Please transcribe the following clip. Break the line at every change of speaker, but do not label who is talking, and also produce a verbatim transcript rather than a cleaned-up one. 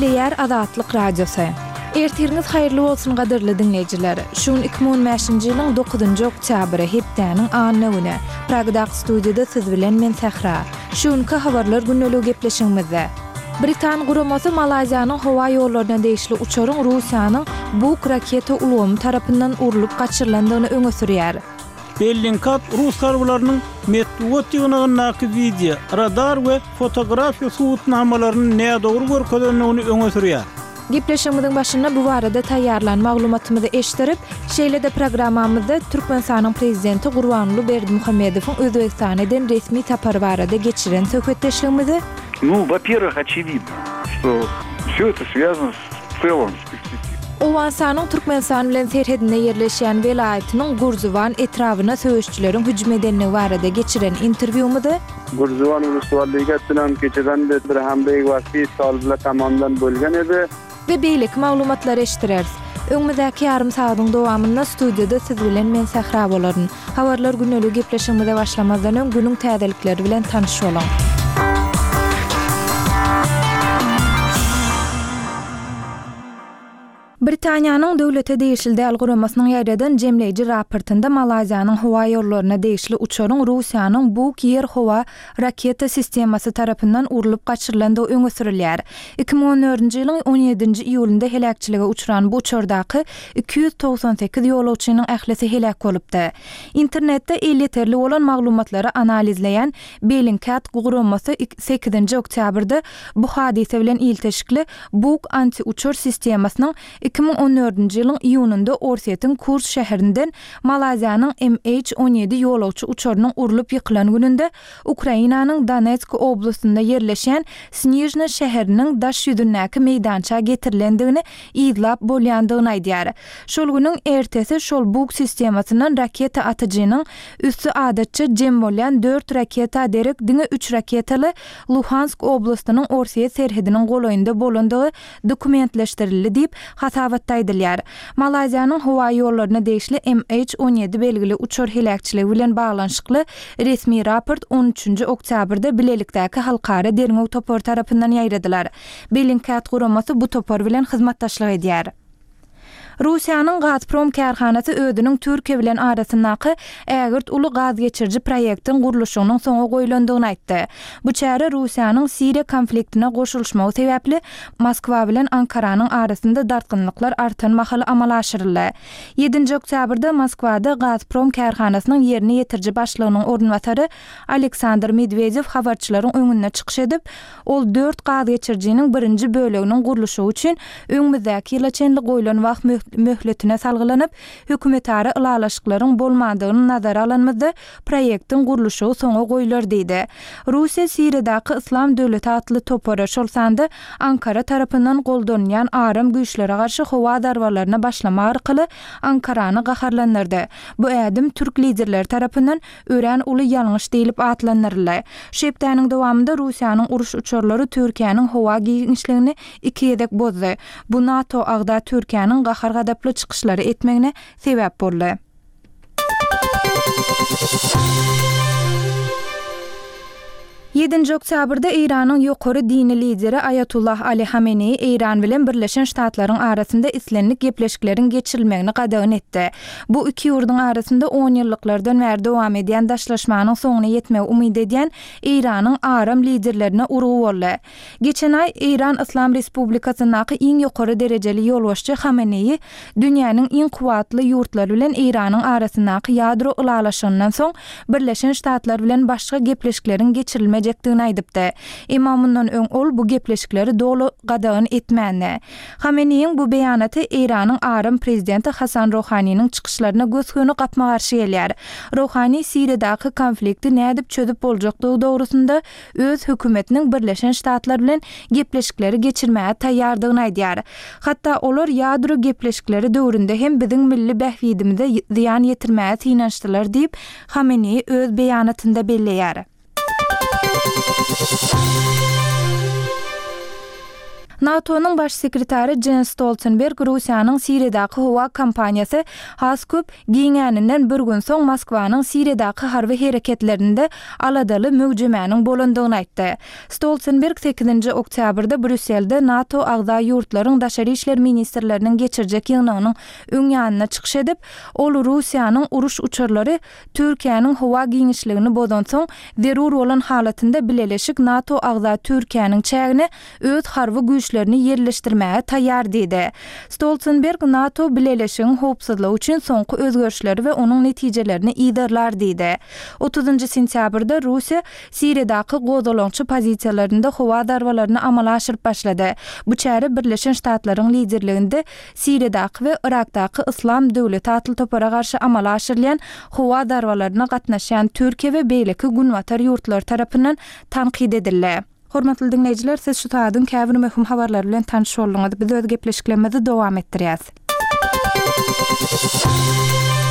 Dileýär Azatlyk Radiosu. Ertiriniz haýyrly bolsun gadyrly dinleýijiler. Şuň iki bin on beşinji ýylyň dokuzynjy oktýabry hepdeniň anyny güni. Pragda studiýada siz bilen men Sahra. Şuňky habarlar günnälik gepleşigimizde. Britan guramasy Malaziýanyň howa ýollaryna değişli uçaryň Russiýanyň Buk raketa ulgamy tarapyndan urulyp gaçyrylandygyny öňe sürýär.
Bellingcat Rus harbylarynyň Medved ýygynyňdaky video, radar we fotografiýa suwutnamalaryny näme dogry görkezdenligini öňe sürýär.
Gepleşigimiziň başynda bu barada taýýarlan maglumatymyzy eşdirip, şeýle-de programmamyzda Türkmenistanyň prezidenti Gurbanuly Berdimuhammedowyň Özbekistanyň resmi tapary barada geçiren söhbetdeşligimizi.
Ну, во-первых, очевидно, что всё это связано с целым с перспективой.
Owensanyň Türkmenistan bilen serhedinde ýerleşýän welaýatynyň Gurzuwan etrawyna söýüşçileriň hüjüm edenligi barada geçiren interwýumyzy
Gurzuwan uluslarlyga bilen geçen de bir hembeýik wagty salbylar tamamdan bölgen edi.
we beýlik maglumatlar eşdireriz. Öňümizde ýarym saýatyň dowamynda studiýada siz bilen men Sahra bolaryn. Habarlar günnälik gepleşigimize başlamazdan öň günüň täzelikleri bilen tanyşy bolan. Britaniýanyň döwlete değişildi algoramasynyň ýaýradan jemleýiji raportynda Malaziýanyň howa ýollaryna değişli uçaryň Russiýanyň Buk ýer howa raketa sistemasy tarapyndan urulyp gaçyrylandygy öňe sürilýär. iki bin on dördünji ýylyň on ýedinji iýulynda helakçylyga uçuran bu uçardaky iki ýüz togsan sekiz ýolawçynyň ählisi helak bolupdy. Internetde elýeterli bolan maglumatlary analizleýän Bellingcat guramasy sekizinji oktýabrda bu hadise bilen ilteşikli Buk anti-uçar sistemasynyň iki bin on dördünji ýylyň iýunynda Orsetň Kurs şäherinden Malaziýanyň M H on ýedi ýolawçy uçarynyň urulyp ýykylan gününde Ukrainanyň Donetsk oblastynda ýerleşen Snizhny şäheriniň daş ýüzündäki meýdança getirilendigini izlap bolýandygyny aýdýar. Şol günüň ertesi şol Buk sistemasynyň raketa atyjynyň üstü adatça jem bolýan dört raketa derek diňe üç raketaly Luhansk oblastynyň Orset serhediniň golaýynda bolandygy dokumentleşdirildi diýip hasabatda edilýär. Malaziýanyň howa ýollaryna değişli M H on ýedi belgili uçar helakçyligi bilen baglanşykly resmi raport on üçünji oktýabrda bilelikdäki halkara derňew topar tarapyndan ýaýradylar. Bellingcat guramasy bu topar bilen hyzmatdaşlyk edýär. Russiýanyň Gazprom karhanasy ödünüň Türkiýe bilen arasyndaky ägirt uly gaz geçirji proýektiň guruluşynyň soňa goýulandygyny aýtdy. Bu çäre Russiýanyň Siriýa konfliktine goşulmagy sebäpli Moskwa bilen Ankaranyň arasynda dartgynlyklar artan mahaly amal aşyryldy. ýedinji oktýabrda Moskwada Gazprom karhanasynyň ýerini ýetirji başlygynyň ornwatary Aleksandr Medvedew habarçylaryň öňüne çykyş edip, ol dört gaz geçirjiniň birinji böleginiň guruluşy üçin öňümüzdäki ýyla çenli goýulan wagt möhletine salgylanyp, hökümetary ylalaşyklaryň bolmadygyny nazara alanmyzda proýektiň guruluşy soňa goýular diýdi. Russiýa Siriýadaky Islam döwleti atly topara şolsanda Ankara tarapyndan goldanýan aram güýçlere garşy howa darbarlaryna başlama arkaly Ankarany gaharlandyrdy. Bu ädim türk liderleri tarapyndan ören uly ýalňyş diýilip atlanyrly. Şepdäniň dowamında Russiýanyň uruş uçarlary Türkiýanyň howa giňişligini iki ýedek bozdy. Bu NATO agda Türkiýanyň gahar gadaply çykyşlary etmegine sebäp boldy. ýedinji oktýabrda Iranyň ýokary dini lideri Ayatullah Ali Hamenei Iran bilen Birleşen Ştatlaryň arasynda islenlik gepleşikleriň geçirilmegini gadagyn etdi. Bu iki ýurduň arasynda on ýyllyklardan bäri dowam edýän daşlaşmanyň soňuna ýetmegi umyt edýän Iranyň aram liderlerine urugy boldy. Geçen ay Iran Islam Respublikasynyň iň ýokary derejeli ýolbaşçy Hamenei dünýäniň iň kuwatly ýurtlary bilen Iranyň arasyndaky ýadro ulalaşyndan soň Birleşen Ştatlar bilen başga gepleşikleriň geçirilmegi edecekdigini aýdypdy. Imamyndan öň ol bu gepleşikleri dolu gadagyn etmäni. Hameneiň bu beýanaty Iranyň aram prezidenti Hasan Rouhanynyň çykyşlaryna göz göni gapma garşy gelýär. Rouhany Siriýadaky konflikti nädip çözüp boljakdygy dogrusynda öz hökümetiniň Birleşen Ştatlar bilen gepleşikleri geçirmäge taýýardygyny aýdýar. Hatda olar ýadro gepleşikleri döwründe hem biziň milli bähwidimize ziýan ýetirmäge synançdylar diýip Hamenei öz beýanatynda belleýär. NATO'nun baş sekretari Jens Stoltenberg Russiýanyň Siriýadaky howa kampanýasy has köp giňäninden bir gün soň Moskwanyň Siriýadaky harby hereketlerinde aladaly mögjemäniň bolandygyny aýtdy. Stoltenberg sekizinji oktýabrda Brüsselde NATO agza ýurtlaryň daşary işler ministrleriniň geçirjek ýygynyň öň ýanyna çykyş edip, ol Russiýanyň uruş uçurlary Türkiýanyň howa giňişligini bodan soň zerur bolan halatynda bileleşik NATO agza Türkiýanyň çägini öz harby güýçlerini yerleşdirmäge taýýar diýdi. Stoltenberg NATO bileleşigiň howpsuzlygy üçin soňky özgörüşleri we onuň netijelerini iýdirler diýdi. otuzynjy sentýabrda Russiýa Siriýadaky gozalançy pozisiýalarynda howa darwalaryny amala aşyryp başlady. Bu çäre Birleşen Ştatlaryň liderliginde Siriýadaky we Irakdaky Islam döwleti atyl topara garşy amala aşyrylýan howa darwalaryna gatnaşan Türkiýe we beýleki günwatar ýurtlar tarapyndan tanqid edildi. Hormatly dinleýijiler, siz şu taýdan käbir möhüm habarlar bilen tanış bolýaňyz. Biz öz gepleşiklerimizi dowam etdirýäs.